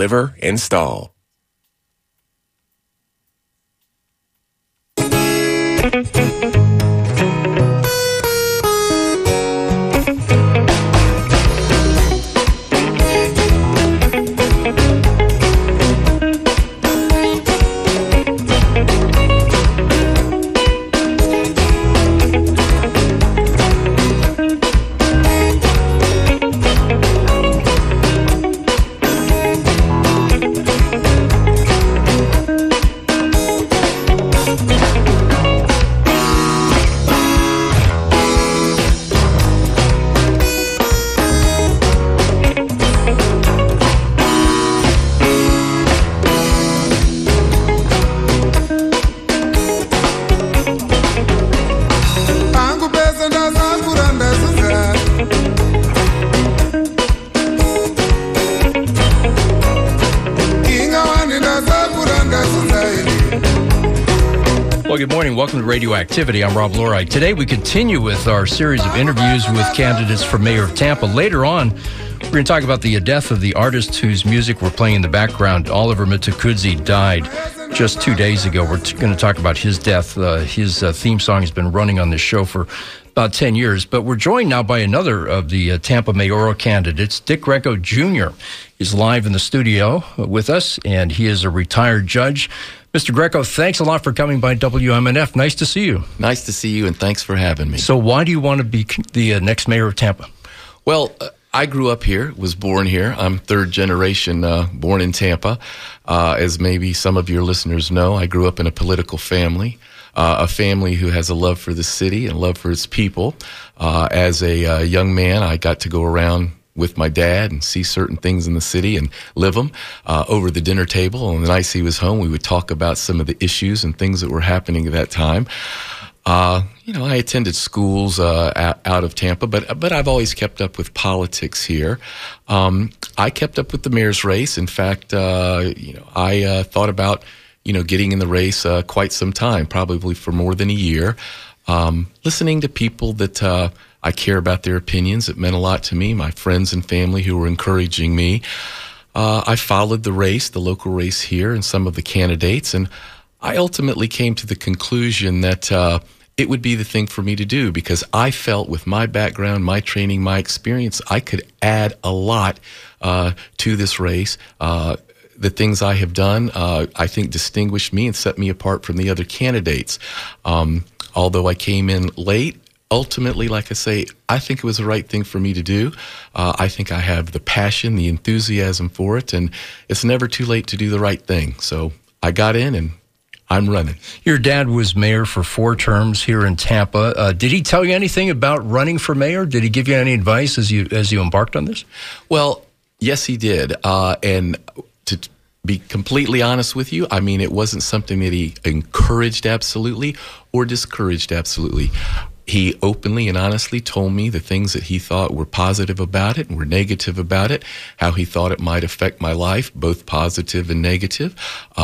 Liver Install. Well, good morning. Welcome to Radioactivity. I'm Rob Lorite. Today we continue with our series of interviews with candidates for mayor of Tampa. Later on, we're going to talk about the death of the artist whose music we're playing in the background. Oliver Mtukudzi died just 2 days ago. We're going to talk about his death. His theme song has been running on this show for about 10 years. But we're joined now by another of the Tampa mayoral candidates, Dick Greco Jr. He's live in the studio with us, and he is a retired judge. Mr. Greco, thanks a lot for coming by WMNF. Nice to see you. Nice to see you, and thanks for having me. So why do you want to be the next mayor of Tampa? Well, I grew up here, was born here. I'm third generation born in Tampa. As maybe some of your listeners know, I grew up in a political family, a family who has a love for the city and love for its people. As a young man, I got to go around with my dad and see certain things in the city and live them over the dinner table. And the nights he was home, we would talk about some of the issues and things that were happening at that time. I attended schools out of Tampa, but I've always kept up with politics here. I kept up with the mayor's race. In fact, I thought about, getting in the race quite some time, probably for more than a year. Listening to people that I care about their opinions. It meant a lot to me, my friends and family who were encouraging me. I followed the race, the local race here, and some of the candidates, and I ultimately came to the conclusion that it would be the thing for me to do because I felt with my background, my training, my experience, I could add a lot to this race. The things I have done, I think, distinguished me and set me apart from the other candidates. Although I came in late, ultimately, like I say, I think it was the right thing for me to do. I think I have the passion, the enthusiasm for it, and it's never too late to do the right thing. So I got in, and I'm running. Your dad was mayor for 4 terms here in Tampa. Did he tell you anything about running for mayor? Did he give you any advice as you embarked on this? Well, yes, he did. And to be completely honest with you, I mean, it wasn't something that he encouraged absolutely or discouraged absolutely. He openly and honestly told me the things that he thought were positive about it and were negative about it, how he thought it might affect my life, both positive and negative.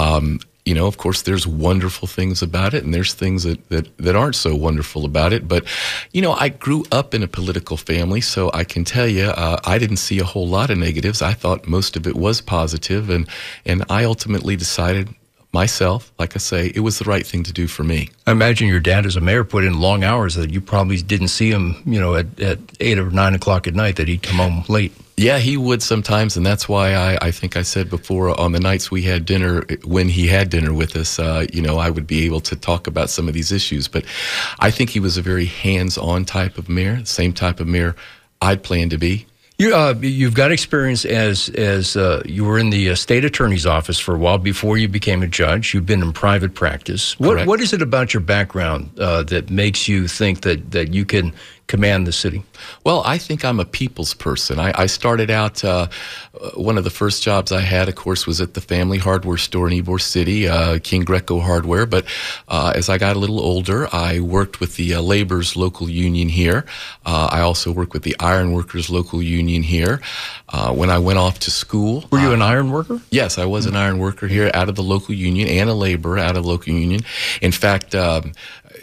Of course, there's wonderful things about it, and there's things that aren't so wonderful about it. But, I grew up in a political family, so I can tell you I didn't see a whole lot of negatives. I thought most of it was positive, and I ultimately decided myself, like I say, it was the right thing to do for me. I imagine your dad as a mayor put in long hours that you probably didn't see him, at 8 or 9 o'clock at night, that he'd come home late. Yeah, he would sometimes, and that's why I think I said before on the nights we had dinner, when he had dinner with us, I would be able to talk about some of these issues. But I think he was a very hands-on type of mayor, the same type of mayor I'd planned to be. You've got experience as you were in the state attorney's office for a while before you became a judge. You've been in private practice. What is it about your background that makes you think that you can command the city? Well, I think I'm a people's person. I started out, one of the first jobs I had, of course, was at the family hardware store in Ybor City, King Greco Hardware. But as I got a little older, I worked with the labor's local union here. I also worked with the iron workers' local union here. When I went off to school... Were you an iron worker? Yes, I was an iron worker here out of the local union and a laborer out of the local union. In fact,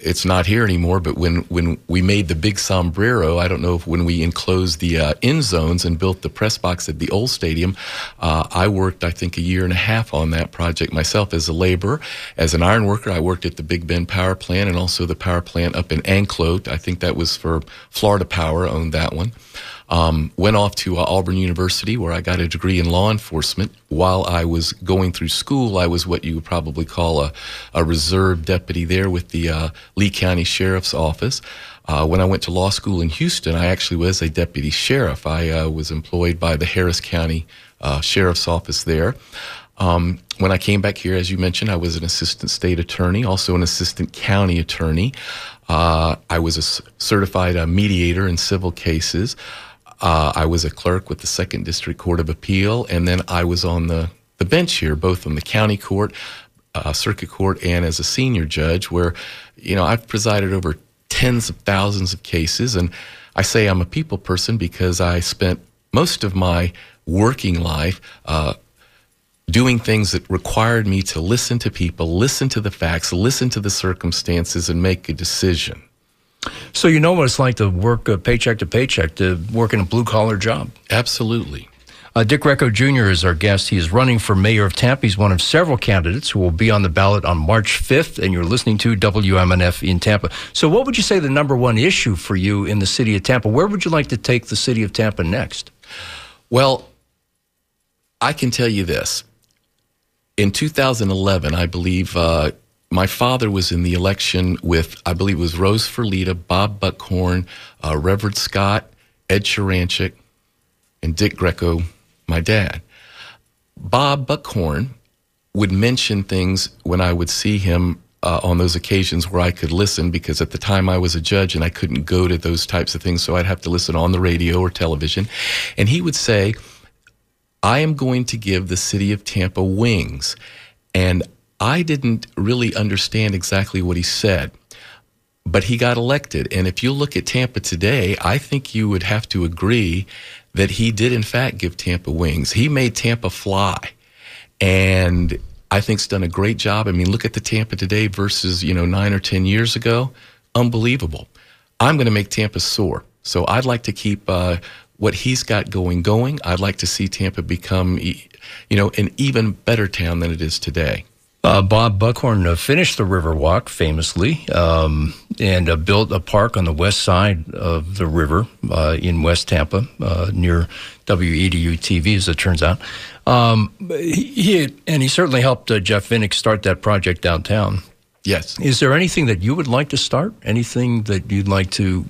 it's not here anymore, but when we made the big sombrero, I don't know if when we enclosed the end zones and built the press box at the old stadium, I worked, I think, a year and a half on that project myself as a laborer. As an iron worker, I worked at the Big Bend power plant and also the power plant up in Anclote. I think that was for Florida Power, owned that one. Went off to Auburn University, where I got a degree in law enforcement. While I was going through school, I was what you would probably call a reserve deputy there with the Lee County Sheriff's Office. When I went to law school in Houston, I actually was a deputy sheriff. I was employed by the Harris County Sheriff's Office there. When I came back here, as you mentioned, I was an assistant state attorney, also an assistant county attorney. I was a certified mediator in civil cases. I was a clerk with the 2nd District Court of Appeal, and then I was on the bench here, both on the county court, circuit court, and as a senior judge, where, I've presided over tens of thousands of cases. And I say I'm a people person because I spent most of my working life doing things that required me to listen to people, listen to the facts, listen to the circumstances, and make a decision. So you know what it's like to work paycheck to paycheck, to work in a blue-collar job. Absolutely. Dick Greco Jr. is our guest. He is running for mayor of Tampa. He's one of several candidates who will be on the ballot on March 5th, and you're listening to WMNF in Tampa. So what would you say the number one issue for you in the city of Tampa? Where would you like to take the city of Tampa next? Well, I can tell you this. In 2011, I believe my father was in the election with, I believe it was Rose Ferlita, Bob Buckhorn, Reverend Scott, Ed Chiranchik, and Dick Greco, my dad. Bob Buckhorn would mention things when I would see him on those occasions where I could listen, because at the time I was a judge and I couldn't go to those types of things, so I'd have to listen on the radio or television. And he would say, I am going to give the city of Tampa wings. And I didn't really understand exactly what he said, but he got elected. And if you look at Tampa today, I think you would have to agree that he did, in fact, give Tampa wings. He made Tampa fly. And I think he's done a great job. I mean, look at the Tampa today versus, 9 or 10 years ago. Unbelievable. I'm going to make Tampa soar. So I'd like to keep what he's got going. I'd like to see Tampa become, an even better town than it is today. Bob Buckhorn finished the Riverwalk famously and built a park on the west side of the river in West Tampa near WEDU-TV, as it turns out. He certainly helped Jeff Vinnick start that project downtown. Yes. Is there anything that you would like to start? Anything that you'd like to,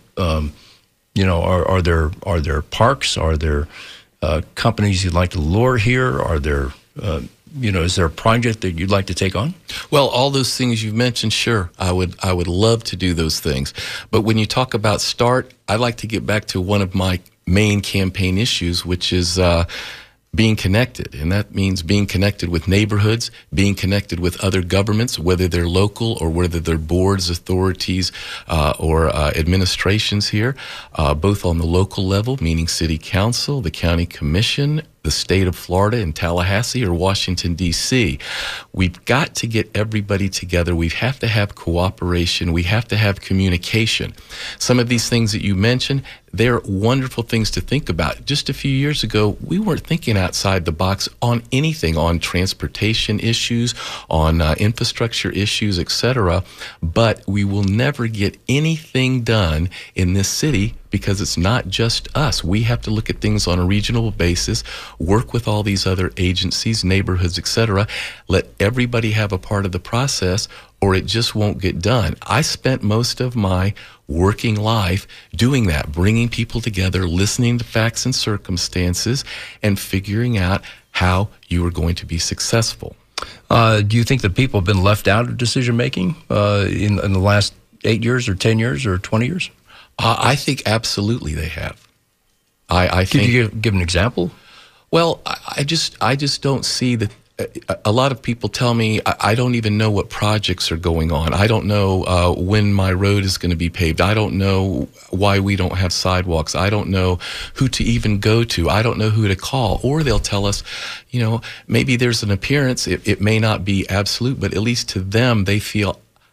are there parks? Are there companies you'd like to lure here? Are there is there a project that you'd like to take on? Well, all those things you've mentioned, sure, I would love to do those things. But when you talk about start, I'd like to get back to one of my main campaign issues, which is being connected. And that means being connected with neighborhoods, being connected with other governments, whether they're local or whether they're boards, authorities, or administrations here, both on the local level, meaning city council, the county commission, the state of Florida in Tallahassee, or Washington, D.C. We've got to get everybody together. We have to have cooperation. We have to have communication. Some of these things that you mentioned, they're wonderful things to think about. Just a few years ago, we weren't thinking outside the box on anything, on transportation issues, on infrastructure issues, etc. But we will never get anything done in this city because it's not just us. We have to look at things on a regional basis, work with all these other agencies, neighborhoods, etc. Let everybody have a part of the process, or it just won't get done. I spent most of my working life doing that, bringing people together, listening to facts and circumstances, and figuring out how you are going to be successful. Do you think that people have been left out of decision-making in the last 8 years or 10 years or 20 years? I think absolutely they have. I think. Could you give an example? Well, I just don't see that. A lot of people tell me I don't even know what projects are going on. I don't know when my road is going to be paved. I don't know why we don't have sidewalks. I don't know who to even go to. I don't know who to call. Or they'll tell us, maybe there's an appearance. It may not be absolute, but at least to them, they feel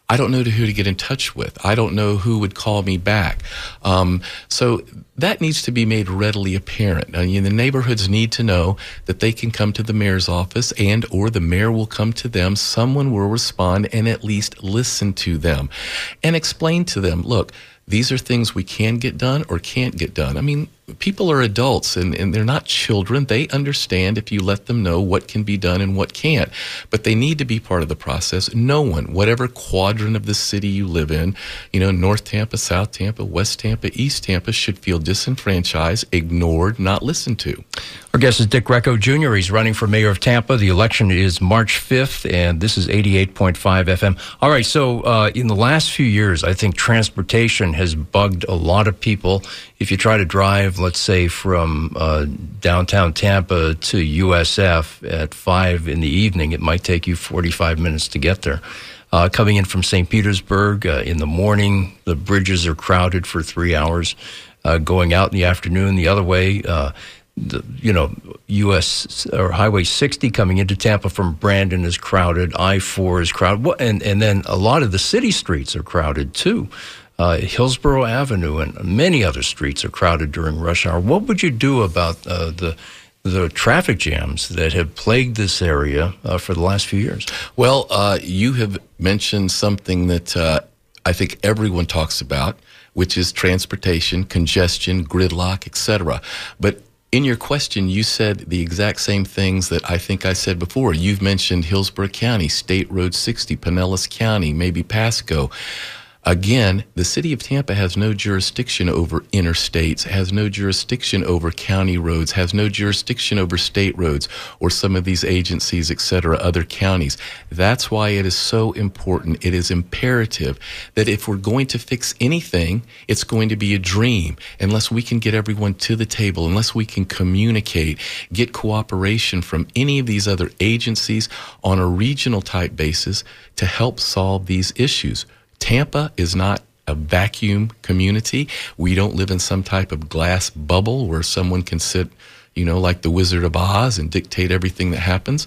I don't know who to get in touch with. I don't know who would call me back. So that needs to be made readily apparent. The neighborhoods need to know that they can come to the mayor's office and or the mayor will come to them. Someone will respond and at least listen to them and explain to them, look, these are things we can get done or can't get done. I mean, people are adults and they're not children. They understand if you let them know what can be done and what can't. But they need to be part of the process. No one, whatever quadrant of the city you live in, North Tampa, South Tampa, West Tampa, East Tampa, should feel disenfranchised, ignored, not listened to. Our guest is Dick Greco Jr. He's running for mayor of Tampa. The election is March 5th, and this is 88.5 FM. All right, so in the last few years, I think transportation has bugged a lot of people. If you try to drive, let's say, from downtown Tampa to USF at 5 in the evening, it might take you 45 minutes to get there. Coming in from St. Petersburg in the morning, the bridges are crowded for 3 hours. Going out in the afternoon, the other way, US or Highway 60 coming into Tampa from Brandon is crowded. I-4 is crowded. And then a lot of the city streets are crowded, too. Hillsborough Avenue and many other streets are crowded during rush hour. What would you do about the traffic jams that have plagued this area for the last few years? Well, you have mentioned something that I think everyone talks about, which is transportation, congestion, gridlock, etc. But in your question, you said the exact same things that I think I said before. You've mentioned Hillsborough County, State Road 60, Pinellas County, maybe Pasco. Again, the city of Tampa has no jurisdiction over interstates, has no jurisdiction over county roads, has no jurisdiction over state roads or some of these agencies, et cetera, other counties. That's why it is so important. It is imperative that if we're going to fix anything, it's going to be a dream unless we can get everyone to the table, unless we can communicate, get cooperation from any of these other agencies on a regional type basis to help solve these issues. Tampa is not a vacuum community. We don't live in some type of glass bubble where someone can sit, like the Wizard of Oz and dictate everything that happens.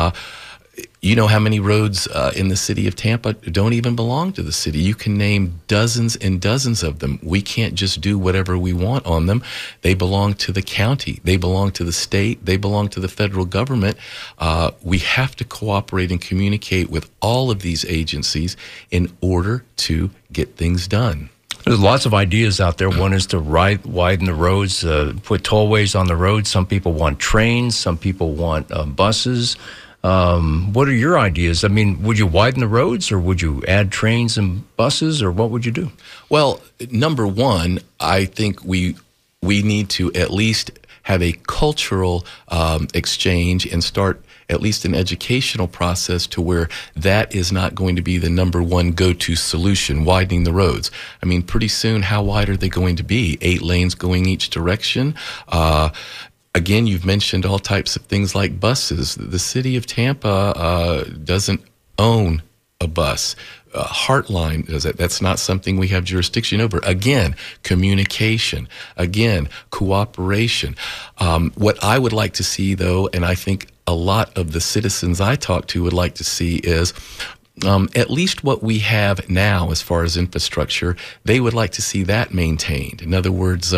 You know how many roads in the city of Tampa don't even belong to the city. You can name dozens and dozens of them. We can't just do whatever we want on them. They belong to the county. They belong to the state. They belong to the federal government. We have to cooperate and communicate with all of these agencies in order to get things done. There's lots of ideas out there. One is to widen the roads, put tollways on the roads. Some people want trains. Some people want buses. What are your ideas? I mean, would you widen the roads or would you add trains and buses or what would you do? Well, number one, I think we need to at least have a cultural exchange and start at least an educational process to where that is not going to be the number one go-to solution, widening the roads. I mean, pretty soon, how wide are they going to be? 8 lanes going each direction? Again, you've mentioned all types of things like buses. The city of Tampa doesn't own a bus. Heartline does it. That's not something we have jurisdiction over. Again, communication. Again, cooperation. What I would like to see, though, and I think a lot of the citizens I talk to would like to see is at least what we have now as far as infrastructure, they would like to see that maintained. In other words,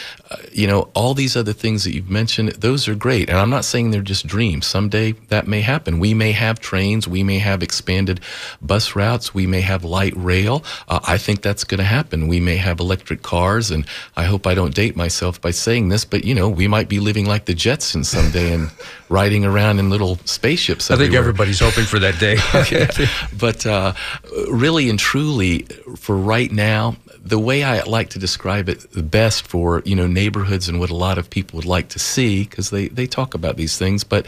all these other things that you've mentioned, those are great. And I'm not saying they're just dreams. Someday that may happen. We may have trains. We may have expanded bus routes. We may have light rail. I think that's going to happen. We may have electric cars. And I hope I don't date myself by saying this, but, we might be living like the Jetsons someday and riding around in little spaceships everywhere. I think everybody's hoping for that day. But really and truly, for right now, the way I like to describe it the best for, neighborhoods and what a lot of people would like to see, because they talk about these things, but,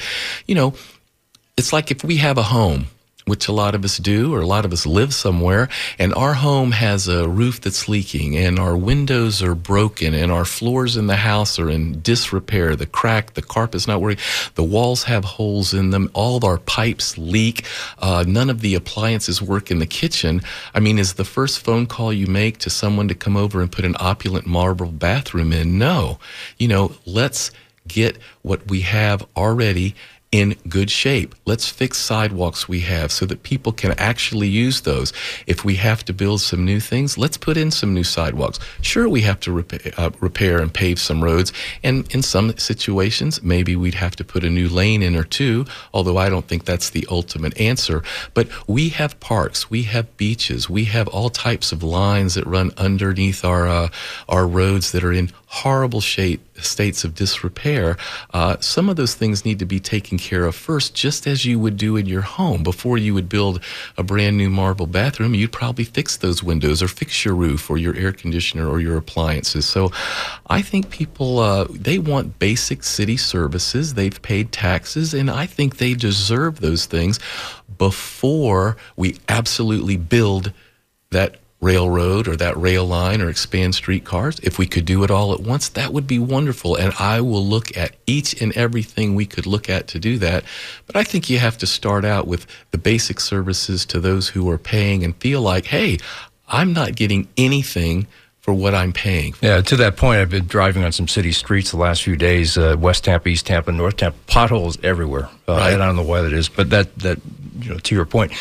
it's like if we have a home, which a lot of us do, or a lot of us live somewhere, and our home has a roof that's leaking, and our windows are broken, and our floors in the house are in disrepair, the carpet's not working, the walls have holes in them, all of our pipes leak, none of the appliances work in the kitchen. I mean, is the first phone call you make to someone to come over and put an opulent marble bathroom in? No. Let's get what we have already in good shape. Let's fix sidewalks we have so that people can actually use those. If we have to build some new things, let's put in some new sidewalks. Sure, we have to repair and pave some roads, and in some situations, maybe we'd have to put a new lane in or two, although I don't think that's the ultimate answer. But we have parks, we have beaches, we have all types of lines that run underneath our roads that are in horrible states of disrepair. Some of those things need to be taken care of first, just as you would do in your home. Before you would build a brand new marble bathroom, you'd probably fix those windows or fix your roof or your air conditioner or your appliances. So I think people, they want basic city services. They've paid taxes, and I think they deserve those things before we absolutely build that railroad or that rail line or expand streetcars. If we could do it all at once, that would be wonderful. And I will look at each and everything we could look at to do that. But I think you have to start out with the basic services to those who are paying and feel like, hey, I'm not getting anything for what I'm paying for. Yeah, to that point, I've been driving on some city streets the last few days, West Tampa, East Tampa, North Tampa, potholes everywhere. Right. I don't know why that is, but that to your point.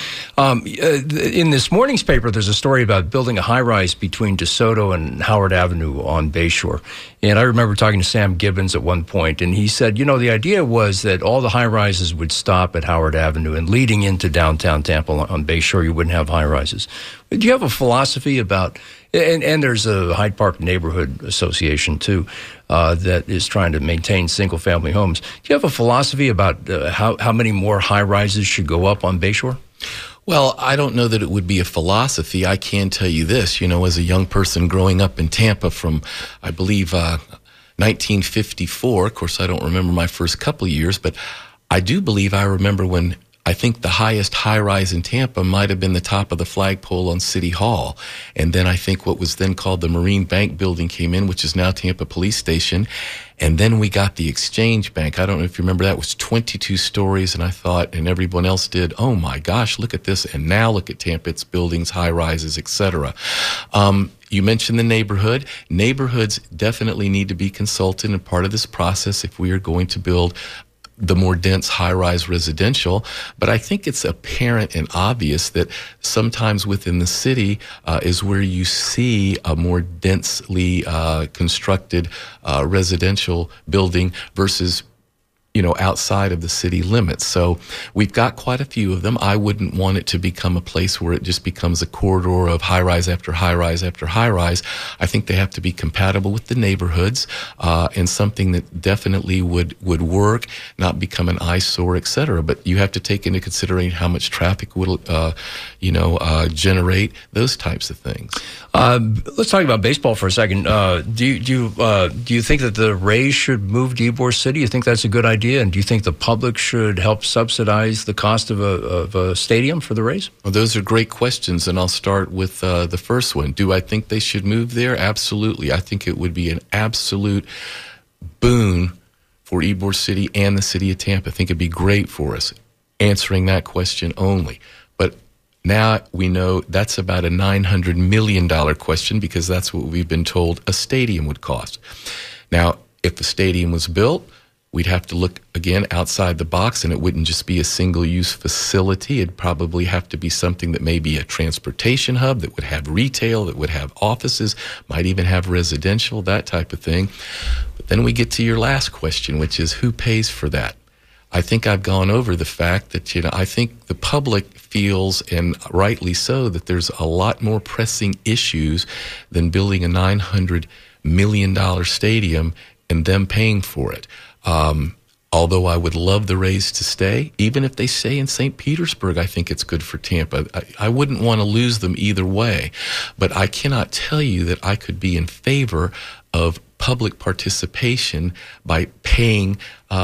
In this morning's paper, there's a story about building a high-rise between DeSoto and Howard Avenue on Bayshore. And I remember talking to Sam Gibbons at one point, and he said, the idea was that all the high-rises would stop at Howard Avenue, and leading into downtown Tampa on Bayshore, you wouldn't have high-rises. Do you have a philosophy about, and there's a Hyde Park Neighborhood Association, too, that is trying to maintain single-family homes. Do you have a philosophy about how many more high-rises should go up on Bayshore? Well, I don't know that it would be a philosophy. I can tell you this, as a young person growing up in Tampa from, I believe, 1954. Of course, I don't remember my first couple of years, but I do believe I remember when I think the highest high-rise in Tampa might have been the top of the flagpole on City Hall. And then I think what was then called the Marine Bank building came in, which is now Tampa Police Station. And then we got the Exchange Bank. I don't know if you remember, that was 22 stories. And I thought, and everyone else did, oh my gosh, look at this. And now look at Tampa, its buildings, high-rises, etc. You mentioned the neighborhood. Neighborhoods definitely need to be consulted and part of this process if we are going to build the more dense high-rise residential. But I think it's apparent and obvious that sometimes within the city is where you see a more densely constructed residential building versus outside of the city limits. So we've got quite a few of them. I wouldn't want it to become a place where it just becomes a corridor of high-rise after high-rise after high-rise. I think they have to be compatible with the neighborhoods and something that definitely would work, not become an eyesore, et cetera. But you have to take into consideration how much traffic will, generate, those types of things. Let's talk about baseball for a second. Do you think that the Rays should move to Ybor City? You think that's a good idea? And do you think the public should help subsidize the cost of a stadium for the Rays? Well, those are great questions, and I'll start with the first one. Do I think they should move there? Absolutely. I think it would be an absolute boon for Ybor City and the city of Tampa. I think it'd be great for us, answering that question only. But now we know that's about a $900 million question, because that's what we've been told a stadium would cost. Now, if the stadium was built, we'd have to look again outside the box, and it wouldn't just be a single-use facility. It'd probably have to be something that may be a transportation hub, that would have retail, that would have offices, might even have residential, that type of thing. But then we get to your last question, which is who pays for that? I think I've gone over the fact that, I think the public feels, and rightly so, that there's a lot more pressing issues than building a $900 million stadium and them paying for it. Although I would love the Rays to stay, even if they stay in St. Petersburg, I think it's good for Tampa. I wouldn't want to lose them either way, but I cannot tell you that I could be in favor of public participation by paying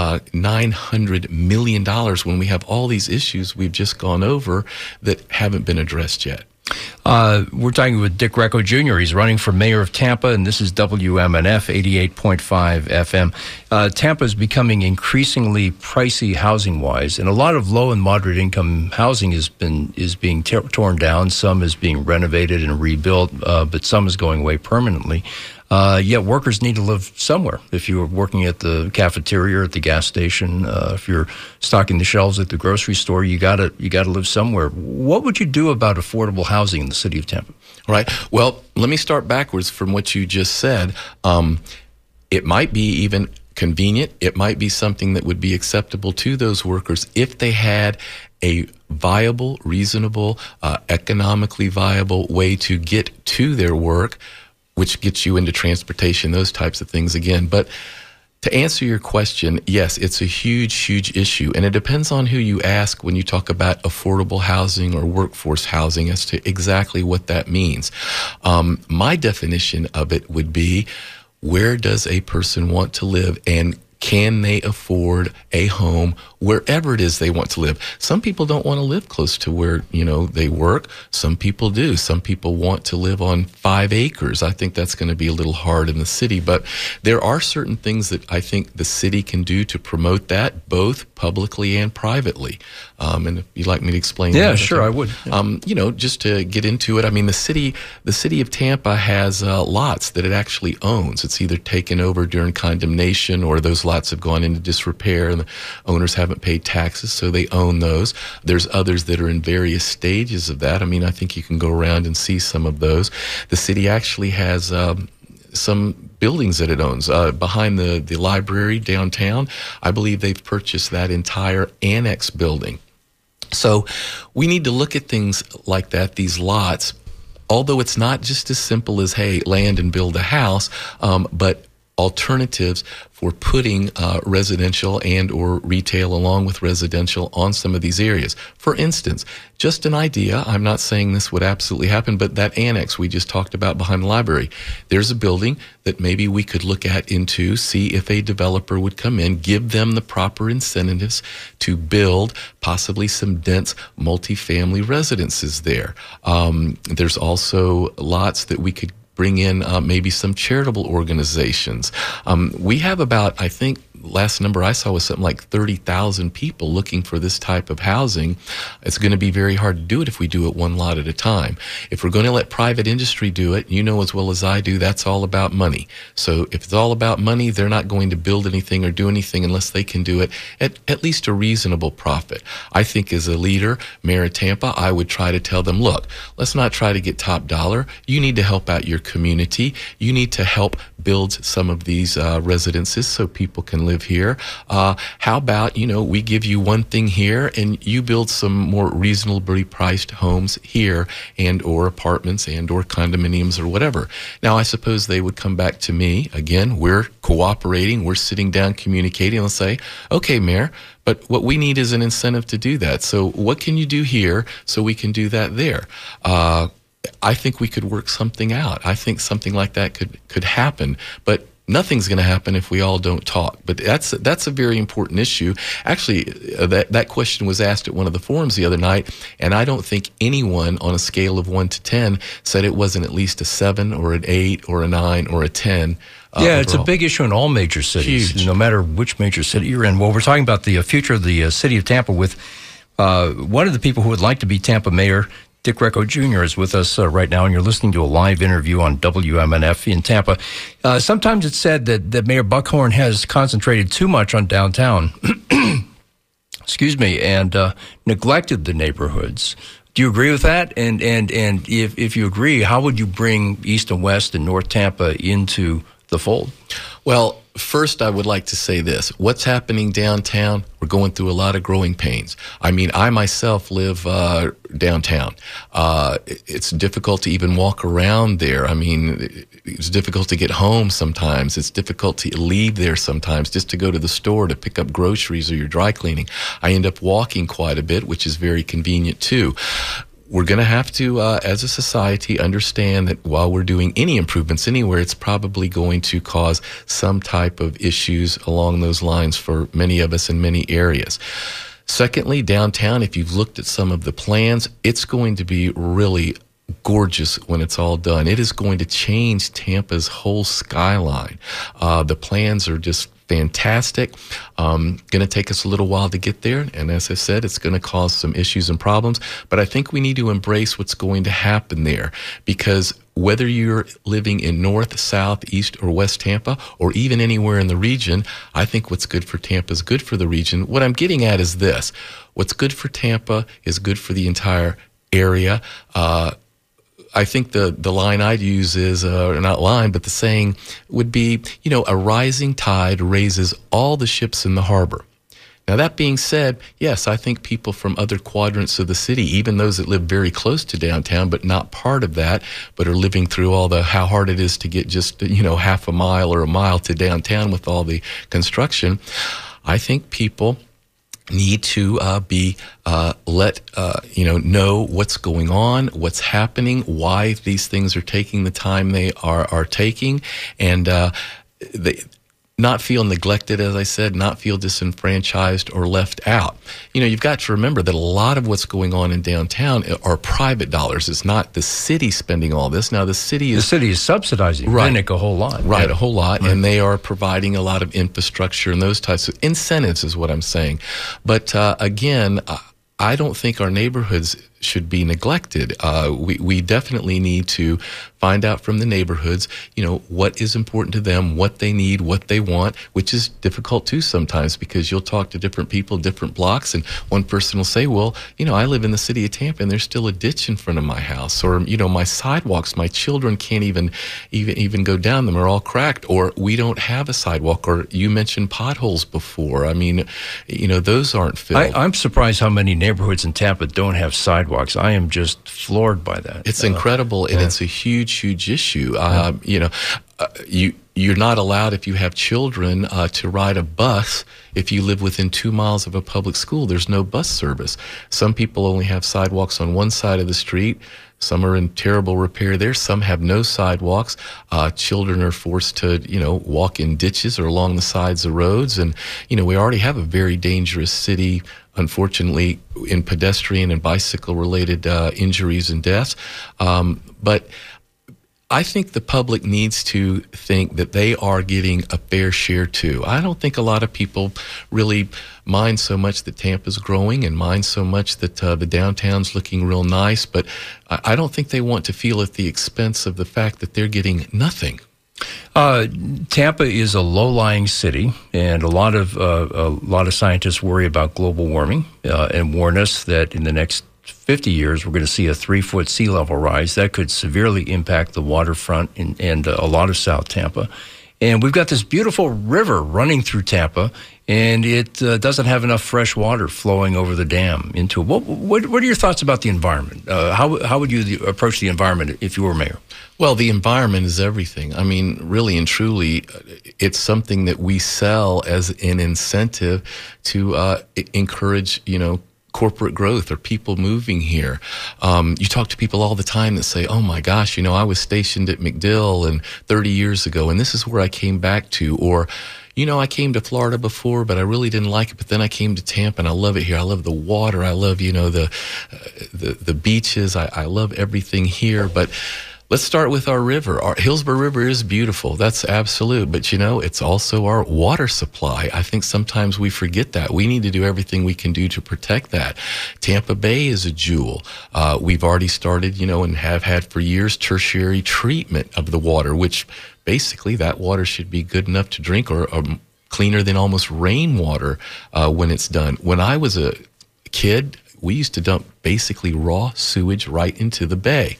$900 million when we have all these issues we've just gone over that haven't been addressed yet. We're talking with Dick Greco Jr. He's running for mayor of Tampa, and this is WMNF 88.5 FM. Tampa is becoming increasingly pricey housing-wise, and a lot of low and moderate income housing is being torn down. Some is being renovated and rebuilt, but some is going away permanently. Yet workers need to live somewhere. If you're working at the cafeteria or at the gas station, if you're stocking the shelves at the grocery store, you gotta live somewhere. What would you do about affordable housing in the city of Tampa? Right. Well, let me start backwards from what you just said. It might be even convenient. It might be something that would be acceptable to those workers if they had a viable, reasonable, economically viable way to get to their work, which gets you into transportation, those types of things again. But to answer your question, yes, it's a huge, huge issue. And it depends on who you ask when you talk about affordable housing or workforce housing as to exactly what that means. My definition of it would be, where does a person want to live, and can they afford a home wherever it is they want to live? Some people don't want to live close to where, they work. Some people do. Some people want to live on 5 acres. I think that's going to be a little hard in the city, but there are certain things that I think the city can do to promote that, both publicly and privately. And if you'd like me to explain that. Yeah, sure, I would. Yeah. Just to get into it, I mean, the city of Tampa has lots that it actually owns. It's either taken over during condemnation, or those lots have gone into disrepair and the owners haven't paid taxes, so they own those. There's others that are in various stages of that. I mean, I think you can go around and see some of those. The city actually has some buildings that it owns. Behind the library downtown, I believe they've purchased that entire annex building. So we need to look at things like that, these lots, although it's not just as simple as, hey, land and build a house, but alternatives for putting residential and or retail along with residential on some of these areas. For instance, just an idea, I'm not saying this would absolutely happen, but that annex we just talked about behind the library, there's a building that maybe we could look at into, see if a developer would come in, give them the proper incentives to build possibly some dense multifamily residences there. There's also lots that we could bring in maybe some charitable organizations. We have about, I think, last number I saw was something like 30,000 people looking for this type of housing. It's going to be very hard to do it if we do it one lot at a time. If we're going to let private industry do it, you know as well as I do, that's all about money. So if it's all about money, they're not going to build anything or do anything unless they can do it at least a reasonable profit. I think as a leader, Mayor of Tampa, I would try to tell them, look, let's not try to get top dollar. You need to help out your community. You need to help build some of these residences so people can live here. How about, we give you one thing here and you build some more reasonably priced homes here, and or apartments and or condominiums or whatever. Now, I suppose they would come back to me. Again, we're cooperating. We're sitting down, communicating. Let's say, okay, Mayor, but what we need is an incentive to do that. So what can you do here so we can do that there? I think we could work something out. I think something like that could happen, but nothing's going to happen if we all don't talk. But that's a very important issue. Actually, that question was asked at one of the forums the other night, and I don't think anyone on a scale of 1 to 10 said it wasn't at least a 7 or an 8 or a 9 or a 10. Yeah, overall. It's a big issue in all major cities, Huge. No matter which major city you're in. Well, we're talking about the future of the city of Tampa with one of the people who would like to be Tampa mayor. Dick Greco Jr. is with us right now, and you're listening to a live interview on WMNF in Tampa. Sometimes it's said that Mayor Buckhorn has concentrated too much on downtown, excuse me, and neglected the neighborhoods. Do you agree with that? And if you agree, how would you bring East and West and North Tampa into the fold? Well, first, I would like to say this. What's happening downtown? We're going through a lot of growing pains. I mean, I myself live downtown. It's difficult to even walk around there. I mean, it's difficult to get home sometimes. It's difficult to leave there sometimes just to go to the store to pick up groceries or your dry cleaning. I end up walking quite a bit, which is very convenient too. We're going to have to, as a society, understand that while we're doing any improvements anywhere, it's probably going to cause some type of issues along those lines for many of us in many areas. Secondly, downtown, if you've looked at some of the plans, it's going to be really gorgeous when it's all done. It is going to change Tampa's whole skyline. The plans are just fantastic. Going to take us a little while to get there. And as I said, it's going to cause some issues and problems. But I think we need to embrace what's going to happen there, because whether you're living in North, South, East, or West Tampa, or even anywhere in the region, I think what's good for Tampa is good for the region. What I'm getting at is this. What's good for Tampa is good for the entire area. I think the line I'd use is, not line, but the saying would be, a rising tide raises all the ships in the harbor. Now, that being said, yes, I think people from other quadrants of the city, even those that live very close to downtown but not part of that, but are living through all the how hard it is to get just, half a mile or a mile to downtown with all the construction, I think people need to be let know what's going on, what's happening, why these things are taking the time they are taking, and they not feel neglected, as I said, not feel disenfranchised or left out. You've got to remember that a lot of what's going on in downtown are private dollars. It's not the city spending all this. Now, the city is subsidizing Clinic a whole lot. Right, a whole lot. Right. And they are providing a lot of infrastructure and those types of incentives is what I'm saying. But again, I don't think our neighborhoods should be neglected. We definitely need to find out from the neighborhoods, what is important to them, what they need, what they want, which is difficult too sometimes because you'll talk to different people, different blocks, and one person will say, well, I live in the city of Tampa and there's still a ditch in front of my house, or, my sidewalks, my children can't even go down them, are all cracked, or we don't have a sidewalk, or you mentioned potholes before. I mean, those aren't filled. I'm surprised how many neighborhoods in Tampa don't have sidewalks. I am just floored by that. It's incredible, and it's a huge issue. You're not allowed, if you have children, to ride a bus if you live within 2 miles of a public school. There's no bus service. Some people only have sidewalks on one side of the street. Some are in terrible repair there. Some have no sidewalks. Children are forced to, walk in ditches or along the sides of roads. And, we already have a very dangerous city, unfortunately, in pedestrian and bicycle-related injuries and deaths. But I think the public needs to think that they are getting a fair share too. I don't think a lot of people really mind so much that Tampa's growing and mind so much that the downtown's looking real nice, but I don't think they want to feel at the expense of the fact that they're getting nothing. Tampa is a low-lying city, and a lot of scientists worry about global warming and warn us that in the next 50 years, we're going to see a 3-foot sea level rise. That could severely impact the waterfront and a lot of South Tampa. And we've got this beautiful river running through Tampa, and it doesn't have enough fresh water flowing over the dam into it. What are your thoughts about the environment? How would you approach the environment if you were mayor? Well, the environment is everything. I mean, really and truly, it's something that we sell as an incentive to encourage, corporate growth or people moving here. You talk to people all the time that say, oh my gosh, I was stationed at MacDill and 30 years ago, and this is where I came back to. Or, I came to Florida before, but I really didn't like it. But then I came to Tampa and I love it here. I love the water. I love, the beaches. I love everything here. But let's start with our river. Our Hillsborough River is beautiful. That's absolute. But, it's also our water supply. I think sometimes we forget that. We need to do everything we can do to protect that. Tampa Bay is a jewel. We've already started, and have had for years, tertiary treatment of the water, which basically that water should be good enough to drink or cleaner than almost rainwater when it's done. When I was a kid, we used to dump basically raw sewage right into the bay.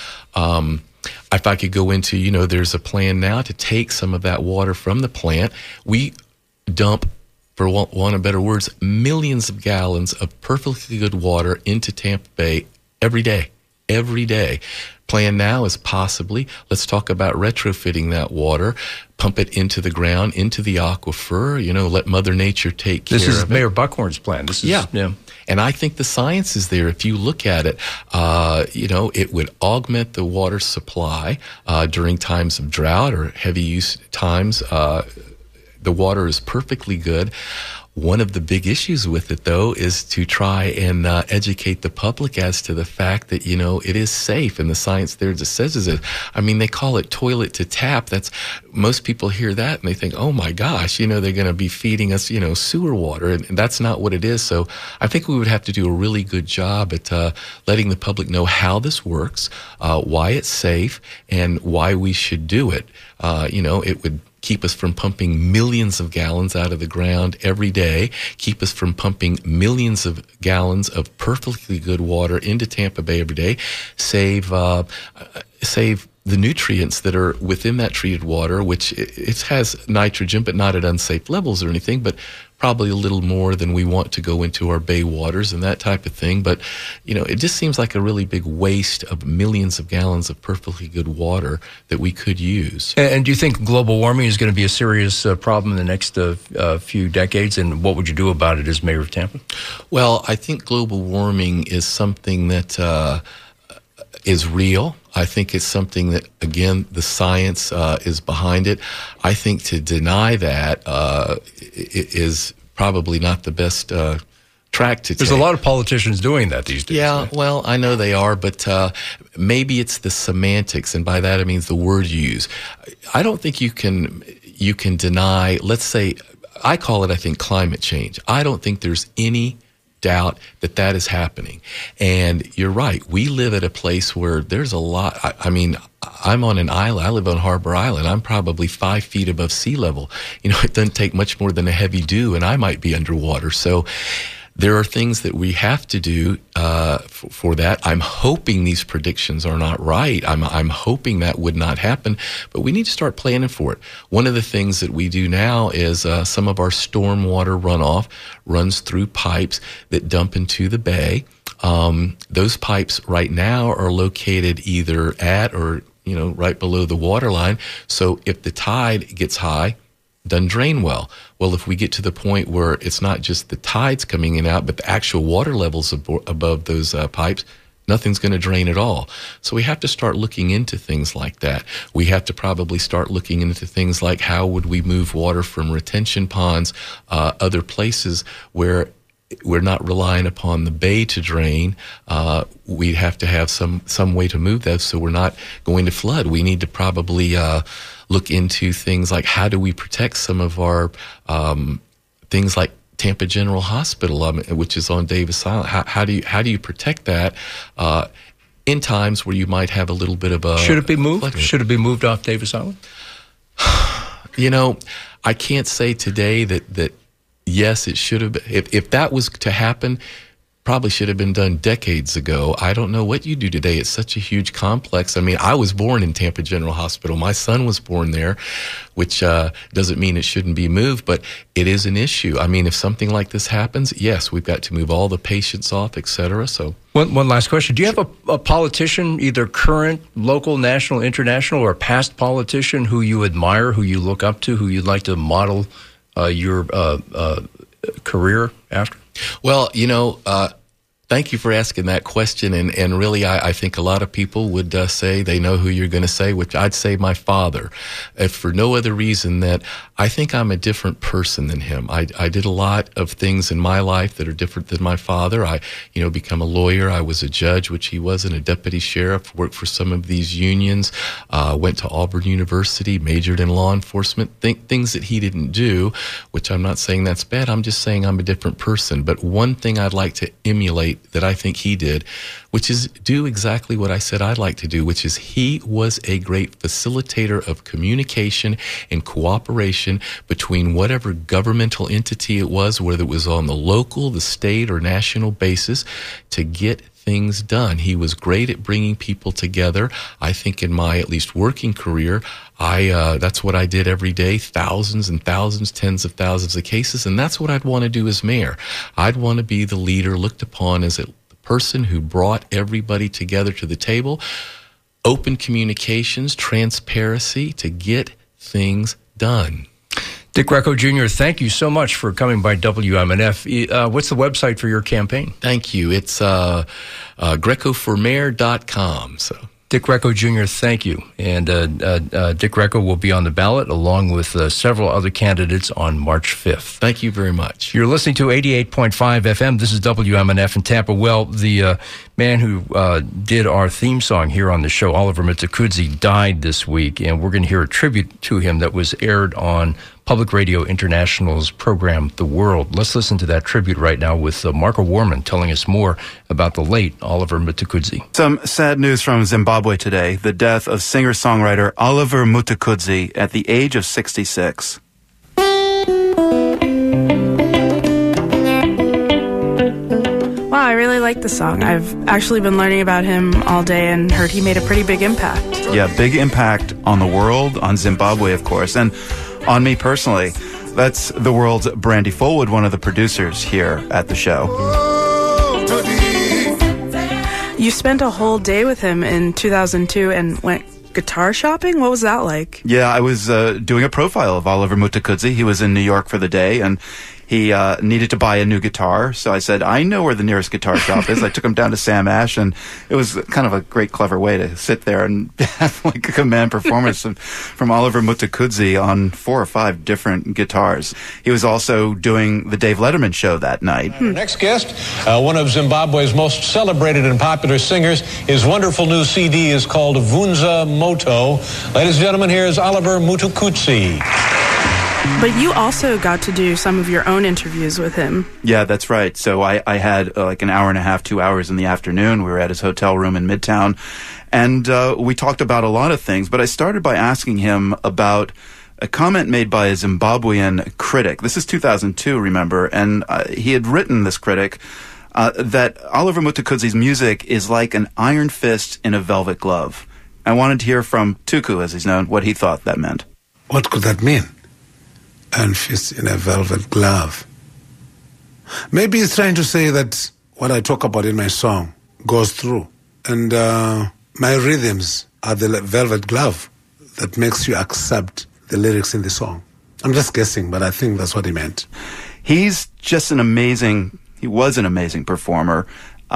If I could go into, there's a plan now to take some of that water from the plant. We dump, for want of better words, millions of gallons of perfectly good water into Tampa Bay every day. Plan now is possibly, let's talk about retrofitting that water, pump it into the ground, into the aquifer, let Mother Nature take care of it. This is Mayor Buckhorn's plan. Yeah. And I think the science is there. If you look at it, it would augment the water supply during times of drought or heavy use times. The water is perfectly good. One of the big issues with it, though, is to try and educate the public as to the fact that, it is safe, and the science there just says it. I mean, they call it toilet to tap. Most people hear that and they think, oh my gosh, they're going to be feeding us, sewer water, and that's not what it is. So I think we would have to do a really good job at letting the public know how this works, why it's safe, and why we should do it. It would keep us from pumping millions of gallons out of the ground every day, keep us from pumping millions of gallons of perfectly good water into Tampa Bay every day, save the nutrients that are within that treated water, which it has nitrogen, but not at unsafe levels or anything, but probably a little more than we want to go into our bay waters and that type of thing. But, it just seems like a really big waste of millions of gallons of perfectly good water that we could use. And do you think global warming is going to be a serious problem in the next few decades? And what would you do about it as mayor of Tampa? Well, I think global warming is something that is real. I think it's something that, again, the science is behind it. I think to deny that is probably not the best track to take. There's a lot of politicians doing that these days. Yeah, right? Well, I know they are, but maybe it's the semantics, and by that I mean the word you use. I don't think you can deny, let's say, I call it, I think, climate change. I don't think there's any doubt that is happening. And you're right. We live at a place where there's a lot. I mean, I'm on an island. I live on Harbor Island. I'm probably 5 feet above sea level. It doesn't take much more than a heavy dew and I might be underwater. So there are things that we have to do for that. I'm hoping these predictions are not right. I'm hoping that would not happen, but we need to start planning for it. One of the things that we do now is some of our stormwater runoff runs through pipes that dump into the bay. Those pipes right now are located either at or right below the water line. So if the tide gets high, doesn't drain well. Well, if we get to the point where it's not just the tides coming in and out, but the actual water levels above those pipes, nothing's going to drain at all. So we have to start looking into things like that. We have to probably start looking into things like how would we move water from retention ponds, other places where we're not relying upon the bay to drain. We'd have to have some way to move that so we're not going to flood. We need to probably look into things like how do we protect some of our things like Tampa General Hospital, which is on Davis Island. How do you protect that in times where you might have a little bit of a... Should it be moved? Should it be moved off Davis Island? I can't say today that yes, it should have been. If that was to happen, probably should have been done decades ago. I don't know what you do today. It's such a huge complex. I mean, I was born in Tampa General Hospital. My son was born there, which doesn't mean it shouldn't be moved, but it is an issue. I mean, if something like this happens, yes, we've got to move all the patients off, et cetera. So one last question. Do you have a politician, either current, local, national, international, or a past politician who you admire, who you look up to, who you'd like to model your career after? Well, thank you for asking that question. And really, I think a lot of people would say they know who you're going to say, which I'd say my father, if for no other reason that I think I'm a different person than him. I did a lot of things in my life that are different than my father. I, become a lawyer. I was a judge, which he wasn't, a deputy sheriff, worked for some of these unions, went to Auburn University, majored in law enforcement, things that he didn't do, which I'm not saying that's bad. I'm just saying I'm a different person. But one thing I'd like to emulate that I think he did, which is do exactly what I said I'd like to do, which is he was a great facilitator of communication and cooperation between whatever governmental entity it was, whether it was on the local, the state, or national basis, to get things done. He was great at bringing people together. I think in my at least working career, that's what I did every day, thousands and thousands, tens of thousands of cases, and that's what I'd want to do as mayor. I'd want to be the leader looked upon as the person who brought everybody together to the table, open communications, transparency to get things done. Dick Greco Jr., thank you so much for coming by WMNF. What's the website for your campaign? Thank you. It's grecoformayor.com. So. Dick Recco Jr., thank you. And Dick Recco will be on the ballot along with several other candidates on March 5th. Thank you very much. You're listening to 88.5 FM. This is WMNF in Tampa. Well, the man who did our theme song here on the show, Oliver Mtukudzi, died this week, and we're going to hear a tribute to him that was aired on Public Radio International's program, The World. Let's listen to that tribute right now with Marco Warman telling us more about the late Oliver Mtukudzi. Some sad news from Zimbabwe today. The death of singer-songwriter Oliver Mtukudzi at the age of 66. Wow, I really like the song. I've actually been learning about him all day and heard he made a pretty big impact. Yeah, big impact on the world, on Zimbabwe, of course, and on me personally. That's The World's Brandy Fullwood, one of the producers here at the show. You spent a whole day with him in 2002 and went guitar shopping? What was that like? Yeah, I was doing a profile of Oliver Mtukudzi. He was in New York for the day, and he needed to buy a new guitar. So I said, I know where the nearest guitar shop is. I took him down to Sam Ash, and it was kind of a great, clever way to sit there and have like a command performance from Oliver Mtukudzi on 4 or 5 different guitars. He was also doing the Dave Letterman show that night. Next guest, one of Zimbabwe's most celebrated and popular singers. His wonderful new CD is called Vunza Moto. Ladies and gentlemen, here's Oliver Mtukudzi. But you also got to do some of your own interviews with him. Yeah, that's right. So I had like an hour and a half, 2 hours in the afternoon. We were at his hotel room in Midtown, and we talked about a lot of things. But I started by asking him about a comment made by a Zimbabwean critic. This is 2002, remember? And he had written, this critic, that Oliver Mtukudzi's music is like an iron fist in a velvet glove. I wanted to hear from Tuku, as he's known, what he thought that meant. What could that mean? Iron fist in a velvet glove. Maybe he's trying to say that what I talk about in my song goes through. And my rhythms are the velvet glove that makes you accept the lyrics in the song. I'm just guessing, but I think that's what he meant. He was an amazing performer.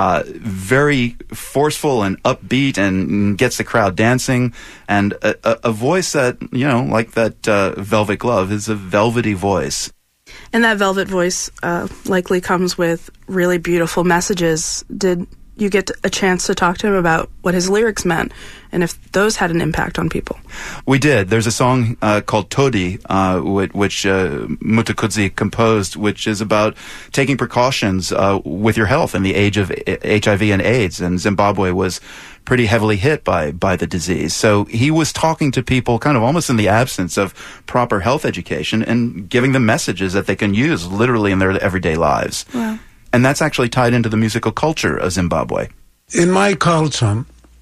Very forceful and upbeat and gets the crowd dancing, and a voice that, like that velvet glove, is a velvety voice. And that velvet voice likely comes with really beautiful messages. Did you get a chance to talk to him about what his lyrics meant and if those had an impact on people? We did. There's a song called Todi, which Mtukudzi composed, which is about taking precautions with your health in the age of HIV and AIDS. And Zimbabwe was pretty heavily hit by the disease. So he was talking to people kind of almost in the absence of proper health education and giving them messages that they can use literally in their everyday lives. Wow. And that's actually tied into the musical culture of Zimbabwe. In my culture,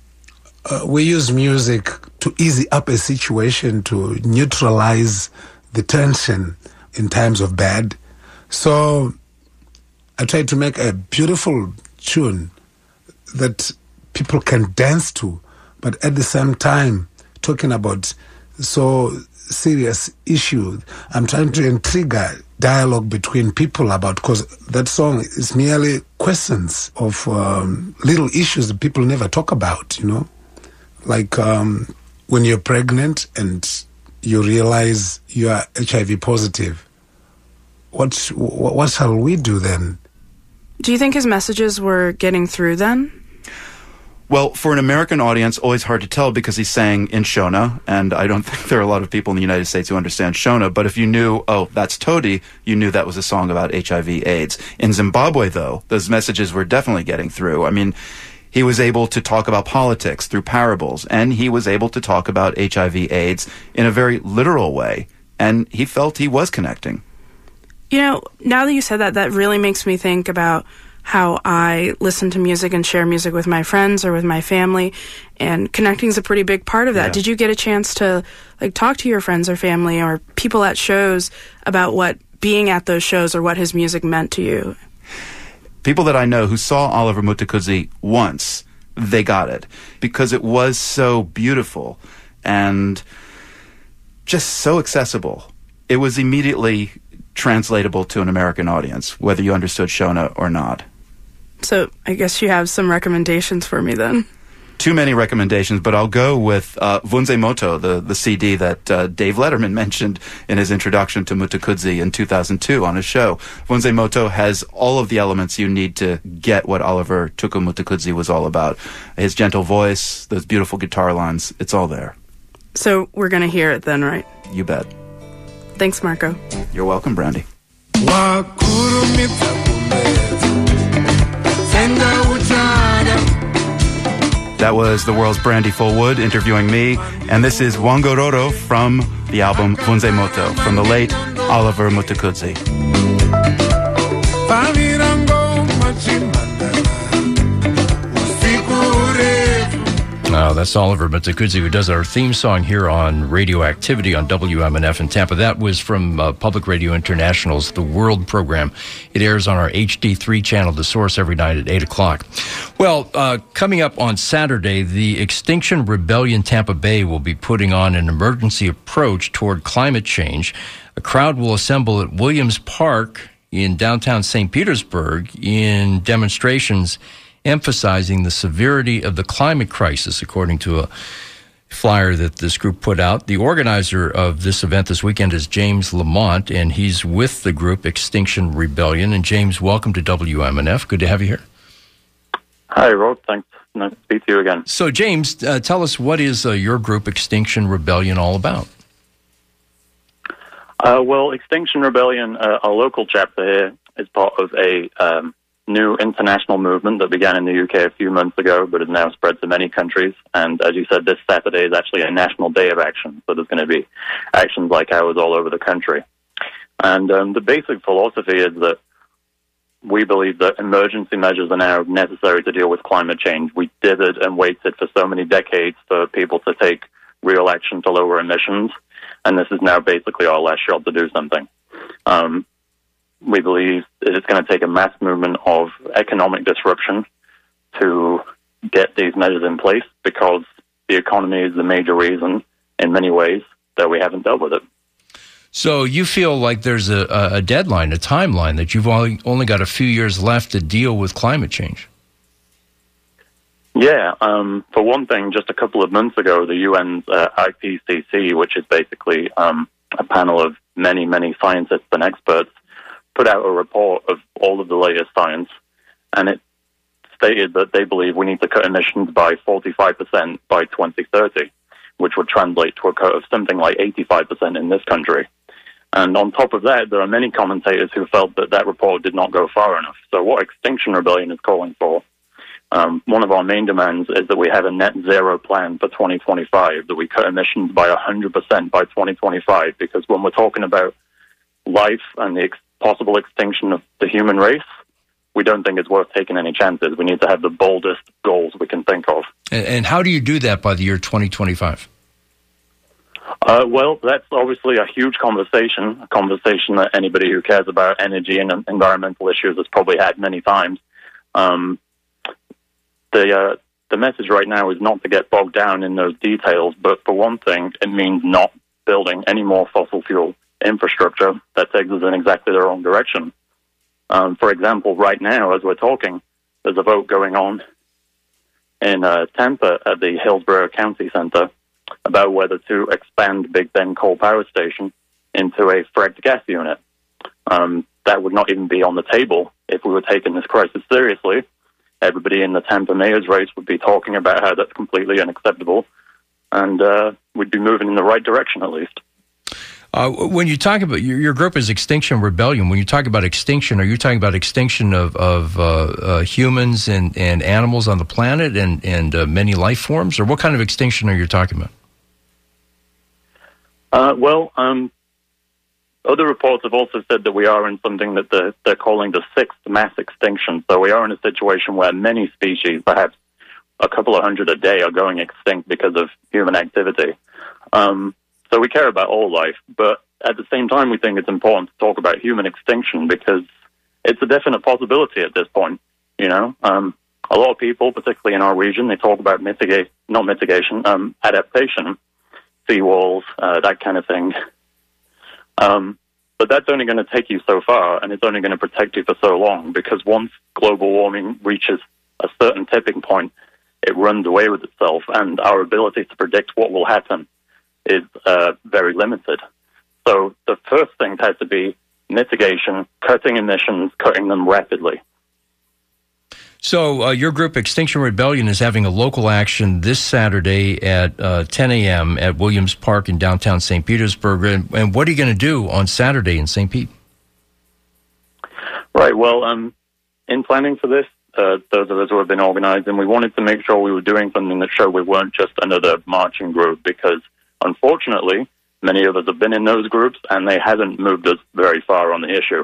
we use music to ease up a situation, to neutralize the tension in times of bad. So I try to make a beautiful tune that people can dance to, but at the same time talking about so serious issue. I'm trying to intrigue dialogue between people about, because that song is merely questions of little issues that people never talk about, like when you're pregnant and you realize you are HIV positive. What shall we do then? Do you think his messages were getting through then? Well, for an American audience, always hard to tell because he's sang in Shona, and I don't think there are a lot of people in the United States who understand Shona, but if you knew, oh, that's Todi, you knew that was a song about HIV/AIDS. In Zimbabwe, though, those messages were definitely getting through. I mean, he was able to talk about politics through parables, and he was able to talk about HIV/AIDS in a very literal way, and he felt he was connecting. Now that you said that, that really makes me think about how I listen to music and share music with my friends or with my family, and connecting is a pretty big part of that. Yeah. Did you get a chance to talk to your friends or family or people at shows about what being at those shows or what his music meant to you? People that I know who saw Oliver Mtukudzi once, they got it because it was so beautiful and just so accessible. It was immediately translatable to an American audience, whether you understood Shona or not. So I guess you have some recommendations for me then. too many recommendations, but I'll go with Vunze Moto, the CD that Dave Letterman mentioned in his introduction to Mutukudzi in 2002 on his show. Vunze Moto has all of the elements you need to get what Oliver Tuku Mutukudzi was all about. His gentle voice, those beautiful guitar lines, it's all there. So we're going to hear it then, right? You bet. Thanks, Marco. You're welcome, Brandy. That was the world's Brandy Fullwood interviewing me, and this is Wangororo from the album Vunze Moto, from the late Oliver Mutukudzi. That's Oliver Mutukudzi, who does our theme song here on Radioactivity on WMNF in Tampa. That was from Public Radio International's The World program. It airs on our HD3 channel, The Source, every night at 8 o'clock. Well, coming up on Saturday, the Extinction Rebellion Tampa Bay will be putting on an emergency approach toward climate change. A crowd will assemble at Williams Park in downtown St. Petersburg in demonstrations emphasizing the severity of the climate crisis, according to a flyer that this group put out. The organizer of this event this weekend is James Lamont, and he's with the group Extinction Rebellion. And James, welcome to WMNF. Good to have you here. Hi, Rob. Thanks. Nice to speak to you again. So, James, tell us, what is your group Extinction Rebellion all about? Well, Extinction Rebellion, our local chapter here, is part of a new international movement that began in the UK a few months ago, but has now spread to many countries. And as you said, this Saturday is actually a national day of action, so there's going to be actions like ours all over the country. And the basic philosophy is that we believe that emergency measures are now necessary to deal with climate change. We dithered and waited for so many decades for people to take real action to lower emissions, and this is now basically our last shot to do something. We believe that it's going to take a mass movement of economic disruption to get these measures in place, because the economy is the major reason, in many ways, that we haven't dealt with it. So you feel like there's a deadline, a timeline, that you've only got a few years left to deal with climate change? Yeah. For one thing, just a couple of months ago, the UN's IPCC, which is basically a panel of many, many scientists and experts, put out a report of all of the latest science, and it stated that they believe we need to cut emissions by 45% by 2030, which would translate to a cut of something like 85% in this country. And on top of that, there are many commentators who felt that that report did not go far enough. So what Extinction Rebellion is calling for, one of our main demands is that we have a net zero plan for 2025, that we cut emissions by 100% by 2025, because when we're talking about life and the possible extinction of the human race, we don't think it's worth taking any chances. We need to have the boldest goals we can think of. And how do you do that by the year 2025? Well, that's obviously a huge conversation, a conversation that anybody who cares about energy and environmental issues has probably had many times. The message right now is not to get bogged down in those details, but for one thing, it means not building any more fossil fuel infrastructure that takes us in exactly the wrong direction. For example, right now, as we're talking, there's a vote going on in Tampa at the Hillsborough County Center about whether to expand Big Bend Coal Power Station into a fracked gas unit. That would not even be on the table if we were taking this crisis seriously. Everybody in the Tampa mayor's race would be talking about how that's completely unacceptable, and we'd be moving in the right direction at least. When you talk about your group is Extinction Rebellion, when you talk about extinction, are you talking about extinction of humans and animals on the planet and many life forms, or what kind of extinction are you talking about? Other reports have also said that we are in something that they're calling the sixth mass extinction. So we are in a situation where many species, perhaps a couple of hundred a day, are going extinct because of human activity. So we care about all life, but at the same time, we think it's important to talk about human extinction because it's a definite possibility at this point. You know, a lot of people, particularly in our region, they talk about adaptation, seawalls, that kind of thing. But that's only going to take you so far, and it's only going to protect you for so long, because once global warming reaches a certain tipping point, it runs away with itself, and our ability to predict what will happen is very limited. So the first thing has to be mitigation, cutting emissions, cutting them rapidly. So your group, Extinction Rebellion, is having a local action this Saturday at 10 a.m. at Williams Park in downtown St. Petersburg. And what are you going to do on Saturday in St. Pete? Right. Well, in planning for this, those of us who have been organizing, we wanted to make sure we were doing something that showed we weren't just another marching group, because unfortunately, many of us have been in those groups and they haven't moved us very far on the issue.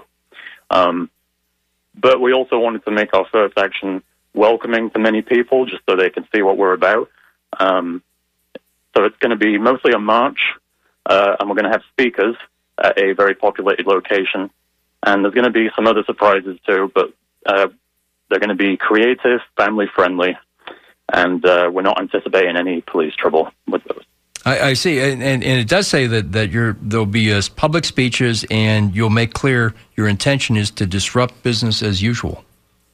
But we also wanted to make our first action welcoming to many people, just so they can see what we're about. So it's going to be mostly a march, and we're going to have speakers at a very populated location. And there's going to be some other surprises too, but they're going to be creative, family-friendly, and we're not anticipating any police trouble with those. I see, and it does say that there'll be public speeches, and you'll make clear your intention is to disrupt business as usual.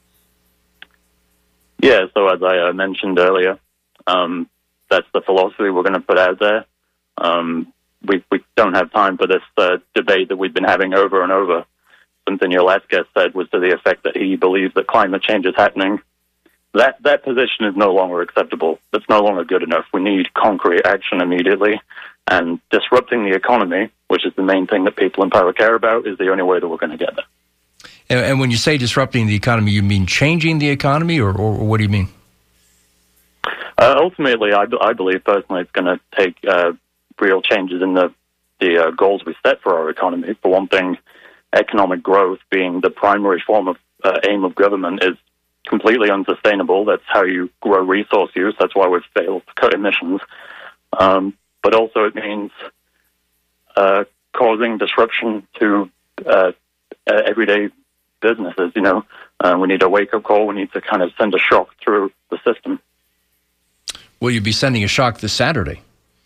Yeah, so as I mentioned earlier, that's the philosophy we're going to put out there. We don't have time for this debate that we've been having over and over. Something your last guest said was to the effect that he believes that climate change is happening. That position is no longer acceptable. That's no longer good enough. We need concrete action immediately. And disrupting the economy, which is the main thing that people in power care about, is the only way that we're going to get there. And when you say disrupting the economy, you mean changing the economy, or what do you mean? Ultimately, I believe personally it's going to take real changes in the goals we set for our economy. For one thing, economic growth being the primary form of aim of government is completely unsustainable. That's how you grow resource use. That's why we've failed to cut emissions. But also it means causing disruption to everyday businesses. We need a wake-up call. We need to kind of send a shock through the system. Will you be sending a shock this Saturday?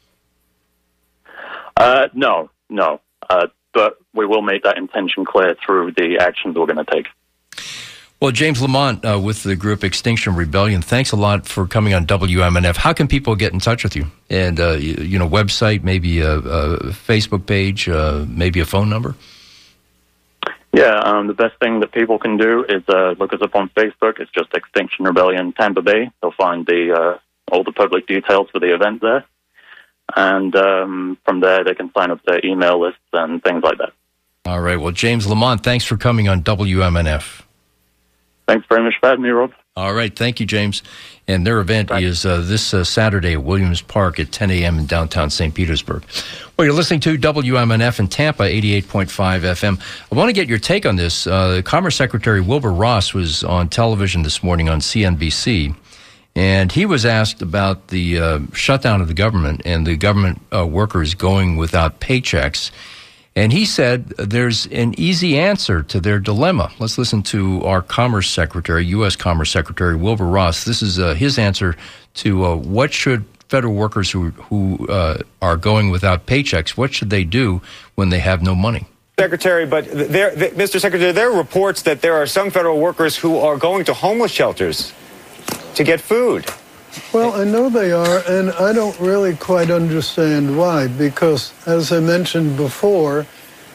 No. But we will make that intention clear through the actions we're going to take. Well, James Lamont with the group Extinction Rebellion, thanks a lot for coming on WMNF. How can people get in touch with you? And, website, maybe a Facebook page, maybe a phone number? Yeah, the best thing that people can do is look us up on Facebook. It's just Extinction Rebellion Tampa Bay. They'll find all the public details for the event there. And from there, they can sign up their email lists and things like that. All right. Well, James Lamont, thanks for coming on WMNF. Thanks very much for having me, Rob. All right. Thank you, James. And their event is this Saturday at Williams Park at 10 a.m. in downtown St. Petersburg. Well, you're listening to WMNF in Tampa, 88.5 FM. I want to get your take on this. Commerce Secretary Wilbur Ross was on television this morning on CNBC, and he was asked about the shutdown of the government and the government workers going without paychecks. And he said there's an easy answer to their dilemma. Let's listen to our Commerce Secretary, U.S. Commerce Secretary Wilbur Ross. This is his answer to what should federal workers who are going without paychecks, what should they do when they have no money? Secretary, but Mr. Secretary, there are reports that there are some federal workers who are going to homeless shelters to get food. Well, I know they are, and I don't really quite understand why, because, as I mentioned before,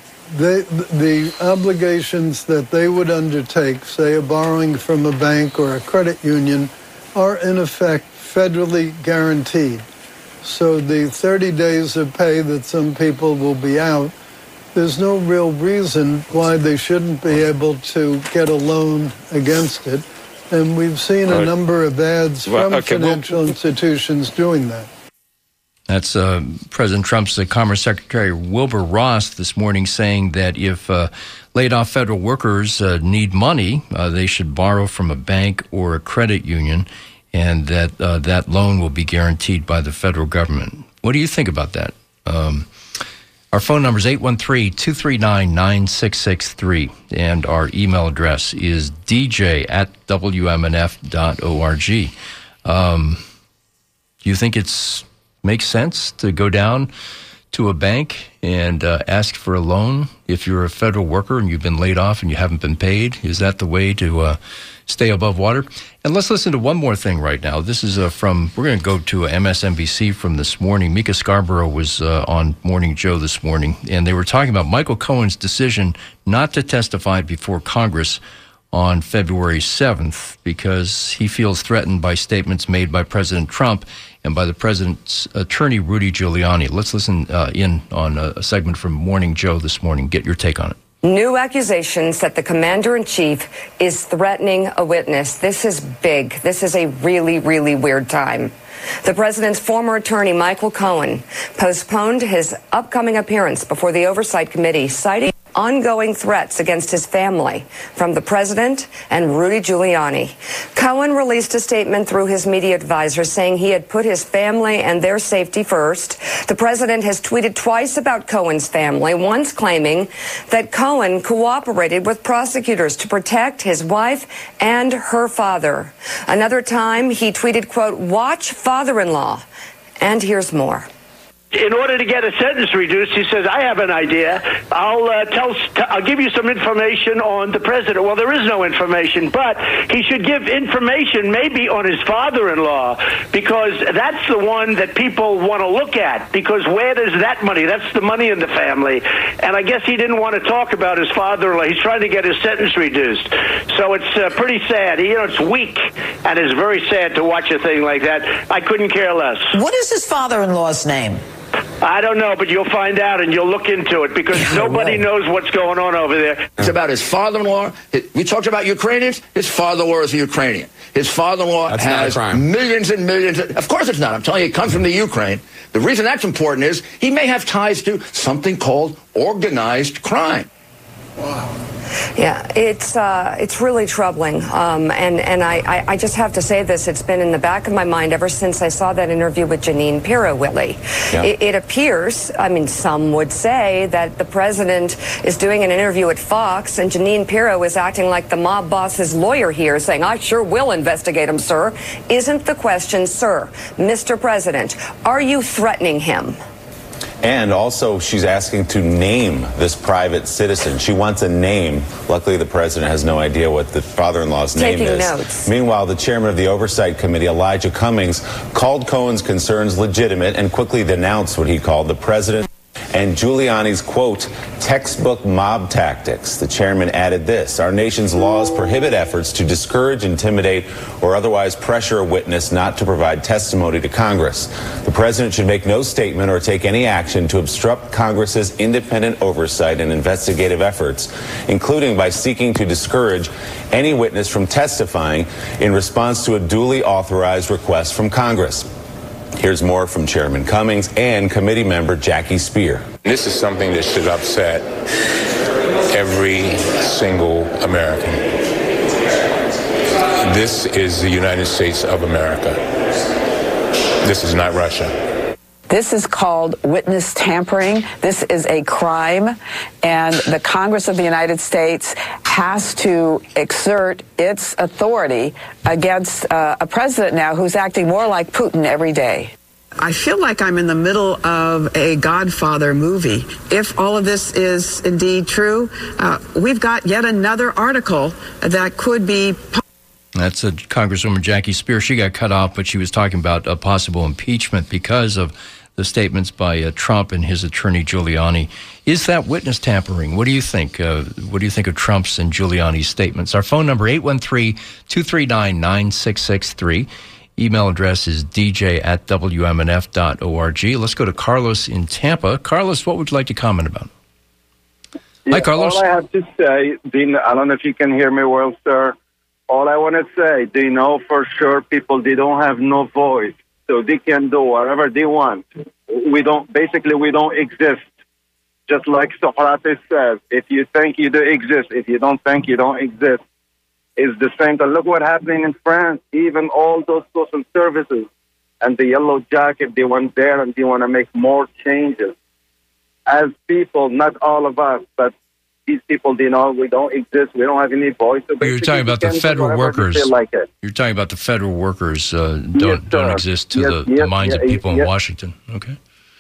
the obligations that they would undertake, say a borrowing from a bank or a credit union, are in effect federally guaranteed. So the 30 days of pay that some people will be out, there's no real reason why they shouldn't be able to get a loan against it. And we've seen a number of ads from financial institutions doing that. That's President Trump's Commerce Secretary Wilbur Ross this morning saying that if laid-off federal workers need money, they should borrow from a bank or a credit union, and that that loan will be guaranteed by the federal government. What do you think about that? Our phone number is 813-239-9663, and our email address is dj@wmnf.org. Do you think it makes sense to go down to a bank and ask for a loan if you're a federal worker and you've been laid off and you haven't been paid? Is that the way to stay above water? And let's listen to one more thing right now. This is we're going to go to MSNBC from this morning. Mika Scarborough was on Morning Joe this morning, and they were talking about Michael Cohen's decision not to testify before Congress on February 7th because he feels threatened by statements made by President Trump and by the president's attorney, Rudy Giuliani. Let's listen in on a segment from Morning Joe this morning. Get your take on it. New accusations that the commander-in-chief is threatening a witness. This is big. This is a really, really weird time. The president's former attorney, Michael Cohen, postponed his upcoming appearance before the Oversight Committee, citing ongoing threats against his family from the president and Rudy Giuliani. Cohen released a statement through his media advisor saying he had put his family and their safety first. The president has tweeted twice about Cohen's family, once claiming that Cohen cooperated with prosecutors to protect his wife and her father. Another time, he tweeted, quote, "Watch father-in-law." And here's more. In order to get a sentence reduced, he says, "I have an idea. I'll give you some information on the president." Well, there is no information, but he should give information maybe on his father-in-law, because that's the one that people want to look at, because where does that money? That's the money in the family. And I guess he didn't want to talk about his father-in-law. He's trying to get his sentence reduced. So it's pretty sad. It's weak, and it's very sad to watch a thing like that. I couldn't care less. What is his father-in-law's name? I don't know, but you'll find out and you'll look into it, because nobody knows what's going on over there. It's about his father-in-law. We talked about Ukrainians. His father-in-law is a Ukrainian. His father-in-law has millions and millions. Of course it's not. I'm telling you, it comes from the Ukraine. The reason that's important is he may have ties to something called organized crime. Wow. Yeah, it's really troubling, and I just have to say this. It's been in the back of my mind ever since I saw that interview with Jeanine Pirro, Willie. Yeah. It appears, some would say that the president is doing an interview at Fox, and Jeanine Pirro is acting like the mob boss's lawyer here, saying, "I sure will investigate him, sir." Isn't the question, sir, Mr. President, are you threatening him? And also, she's asking to name this private citizen. She wants a name. Luckily, the president has no idea what the father-in-law's name is. Notes. Meanwhile, the chairman of the Oversight Committee, Elijah Cummings, called Cohen's concerns legitimate and quickly denounced what he called the president and Giuliani's, quote, textbook mob tactics. The chairman added this: "Our nation's laws prohibit efforts to discourage, intimidate, or otherwise pressure a witness not to provide testimony to Congress. The president should make no statement or take any action to obstruct Congress's independent oversight and investigative efforts, including by seeking to discourage any witness from testifying in response to a duly authorized request from Congress." Here's more from Chairman Cummings and committee member Jackie Speer. This is something that should upset every single American. This is the United States of America. This is not Russia. This is called witness tampering. This is a crime, and the Congress of the United States has to exert its authority against a president now who's acting more like Putin every day. I feel like I'm in the middle of a Godfather movie. If all of this is indeed true, we've got yet another article that could be... That's Congresswoman Jackie Speer. She got cut off, but she was talking about a possible impeachment because of the statements by Trump and his attorney Giuliani. Is that witness tampering? What do you think? What do you think of Trump's and Giuliani's statements? Our phone number, 813-239-9663. Email address is dj@wmnf.org. Let's go to Carlos in Tampa. Carlos, what would you like to comment about? Yeah, hi, Carlos. All I have to say, Dean, I don't know if you can hear me well, sir. All I want to say, they know for sure people, they don't have no voice, so they can do whatever they want. We don't exist. Just like Socrates says, if you think you do exist, if you don't think you don't exist. It's the same. Look what's happening in France. Even all those social services and the Yellow Jacket, they went there and they want to make more changes. As people, not all of us, but these people, they know we don't exist. We don't have any voice. So you're talking about the federal workers. You're talking about the federal workers don't exist to the minds of people in Washington. Okay.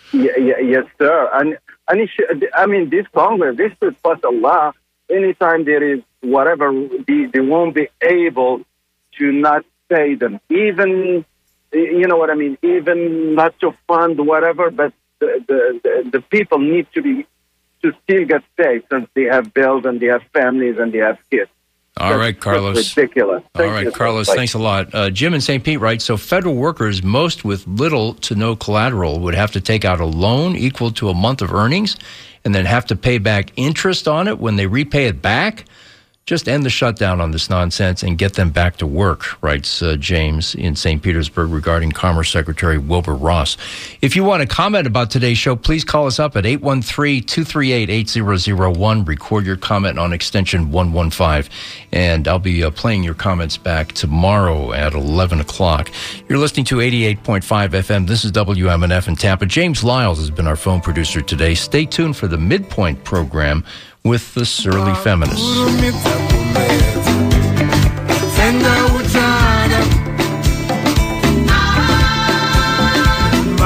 Yes, sir. And it should, I mean, this Congress, this should pass a law. Anytime there is whatever, they won't be able to not pay them. Even, you know what I mean, even not to fund whatever, but the people need to still get paid since they have bills and they have families and they have kids. All right, Carlos. That's ridiculous. All right, Carlos, thanks a lot. Jim in St. Pete writes, so federal workers, most with little to no collateral, would have to take out a loan equal to a month of earnings and then have to pay back interest on it when they repay it back? Just end the shutdown on this nonsense and get them back to work, writes James in St. Petersburg regarding Commerce Secretary Wilbur Ross. If you want to comment about today's show, please call us up at 813-238-8001. Record your comment on extension 115, and I'll be playing your comments back tomorrow at 11 o'clock. You're listening to 88.5 FM. This is WMNF in Tampa. James Lyles has been our phone producer today. Stay tuned for the Midpoint program with the Surly Feminists.